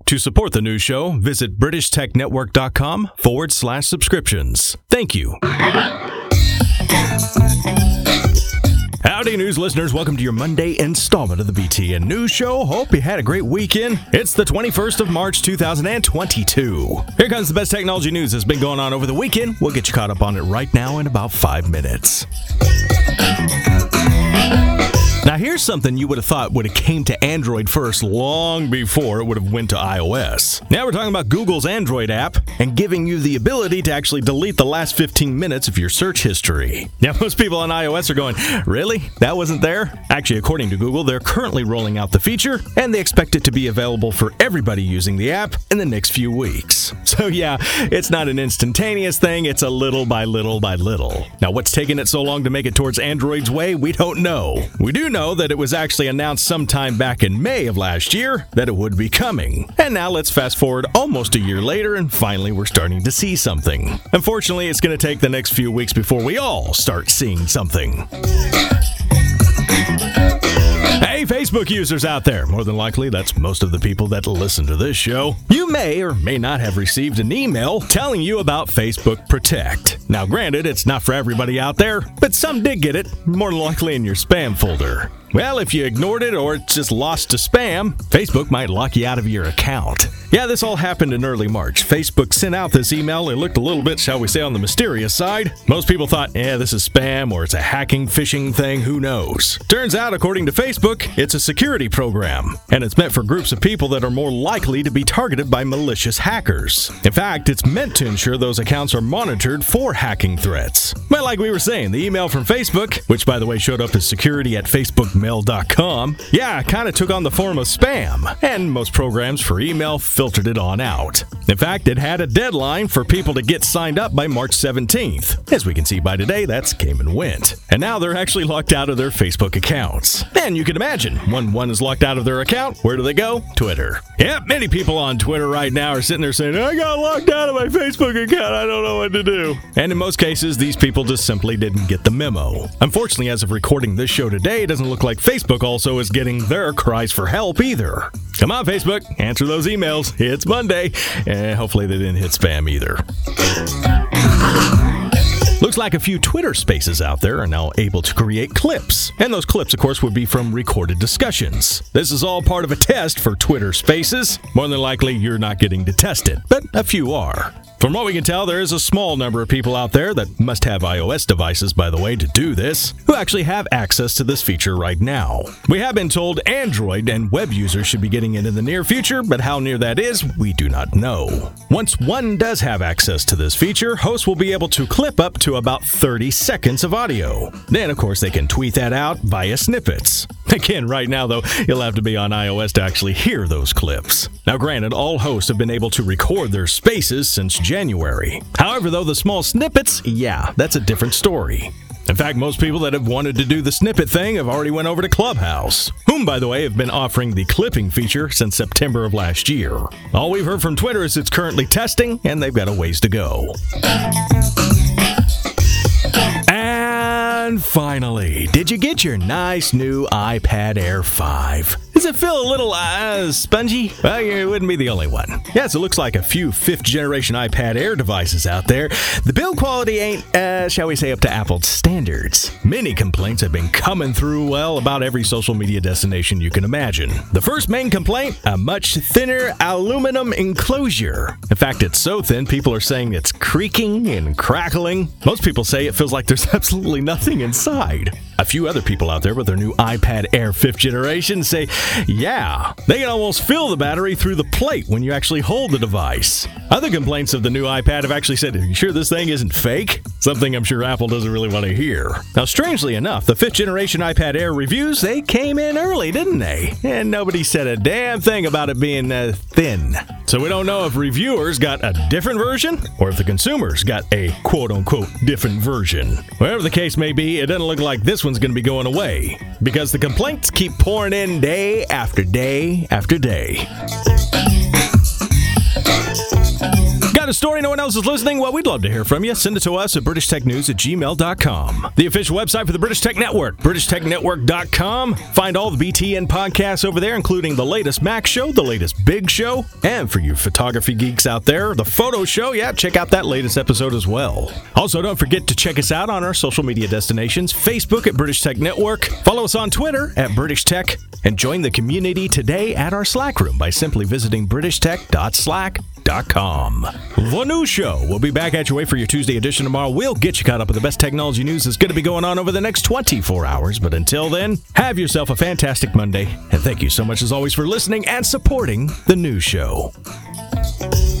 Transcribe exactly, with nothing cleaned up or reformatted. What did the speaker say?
To support the news show, visit britishtechnetwork.com forward slash subscriptions. Thank you. Howdy, news listeners. Welcome to your Monday installment of the B T N News Show. Hope you had a great weekend. It's the twenty-first of March, two thousand twenty-two. Here comes the best technology news that's been going on over the weekend. We'll get you caught up on it right now in about five minutes. Now, here's something you would have thought would have came to Android first long before it would have went to iOS. Now we're talking about Google's Android app and giving you the ability to actually delete the last fifteen minutes of your search history. Now, most people on iOS are going, really? That wasn't there? Actually, according to Google, they're currently rolling out the feature, and they expect it to be available for everybody using the app in the next few weeks. So yeah, it's not an instantaneous thing, it's a little by little by little. Now, what's taking it so long to make it towards Android's way? We don't know. We do know that it was actually announced sometime back in May of last year that it would be coming. And now let's fast forward almost a year later, and finally we're starting to see something. Unfortunately, it's going to take the next few weeks before we all start seeing something. Hey, Facebook users out there, more than likely that's most of the people that listen to this show. You may or may not have received an email telling you about Facebook Protect. Now, granted, it's not for everybody out there, but some did get it, more than likely in your spam folder. Well, if you ignored it or it's just lost to spam, Facebook might lock you out of your account. Yeah, this all happened in early March. Facebook sent out this email. It looked a little bit, shall we say, on the mysterious side. Most people thought, yeah, this is spam or it's a hacking, phishing thing, who knows? Turns out, according to Facebook, it's a security program, and it's meant for groups of people that are more likely to be targeted by malicious hackers. In fact, it's meant to ensure those accounts are monitored for hacking threats. But like we were saying, the email from Facebook, which by the way showed up as security at facebook mail dot com, yeah, kind of took on the form of spam, and most programs for email filtered it on out. In fact, it had a deadline for people to get signed up by March seventeenth. As we can see by today, that's came and went. And now they're actually locked out of their Facebook accounts. And you can imagine, when one is locked out of their account, where do they go? Twitter. Yep, many people on Twitter right now are sitting there saying, I got locked out of my Facebook account, I don't know what to do. And in most cases, these people just simply didn't get the memo. Unfortunately, as of recording this show today, it doesn't look like Facebook also is getting their cries for help either. Come on, Facebook, answer those emails. It's Monday, and hopefully they didn't hit spam either. Looks like a few Twitter spaces out there are now able to create clips. And those clips, of course, would be from recorded discussions. This is all part of a test for Twitter spaces. More than likely, you're not getting to test it, but a few are. From what we can tell, there is a small number of people out there that must have iOS devices, by the way, to do this, who actually have access to this feature right now. We have been told Android and web users should be getting it in the near future, but how near that is, we do not know. Once one does have access to this feature, hosts will be able to clip up to about thirty seconds of audio. Then, of course, they can tweet that out via snippets. Again, right now, though, you'll have to be on iOS to actually hear those clips. Now, granted, all hosts have been able to record their spaces since January. However, though, the small snippets, yeah, that's a different story. In fact, most people that have wanted to do the snippet thing have already went over to Clubhouse, whom, by the way, have been offering the clipping feature since September of last year. All we've heard from Twitter is it's currently testing, and they've got a ways to go. And finally, did you get your nice new iPad Air five? Does it feel a little uh, spongy? Well, you wouldn't be the only one. Yes, it looks like a few fifth generation iPad Air devices out there. The build quality ain't, uh, shall we say, up to Apple's standards. Many complaints have been coming through, well, about every social media destination you can imagine. The first main complaint, a much thinner aluminum enclosure. In fact, it's so thin, people are saying it's creaking and crackling. Most people say it feels like there's absolutely nothing inside. A few other people out there with their new iPad Air fifth generation say, yeah, they can almost feel the battery through the plate when you actually hold the device. Other complaints of the new iPad have actually said, are you sure this thing isn't fake? Something I'm sure Apple doesn't really want to hear. Now, strangely enough, the fifth generation iPad Air reviews, they came in early, didn't they? And nobody said a damn thing about it being uh, thin. So we don't know if reviewers got a different version or if the consumers got a quote-unquote different version. Whatever the case may be, it doesn't look like this one's going to be going away because the complaints keep pouring in day after day after day. Got a story no one else is listening? Well, we'd love to hear from you. Send it to us at british tech news at gmail dot com. The official website for the British Tech Network, british tech network dot com. Find all the B T N podcasts over there, including the latest Mac show, the latest Big Show, and for you photography geeks out there, the Photo Show. Yeah, check out that latest episode as well. Also, don't forget to check us out on our social media destinations, Facebook at British Tech Network, follow us on Twitter at British Tech, and join the community today at our Slack room by simply visiting british tech dot slack dot com. The New Show will be back at your way for your Tuesday edition tomorrow. We'll get you caught up with the best technology news that's going to be going on over the next twenty-four hours. But until then, have yourself a fantastic Monday. And thank you so much as always for listening and supporting The New Show.